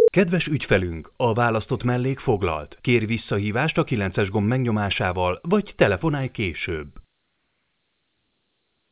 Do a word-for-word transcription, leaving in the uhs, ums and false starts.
Kedves ügyfelünk, a választott mellék foglalt. Kérj visszahívást a kilences gomb megnyomásával, vagy telefonálj később.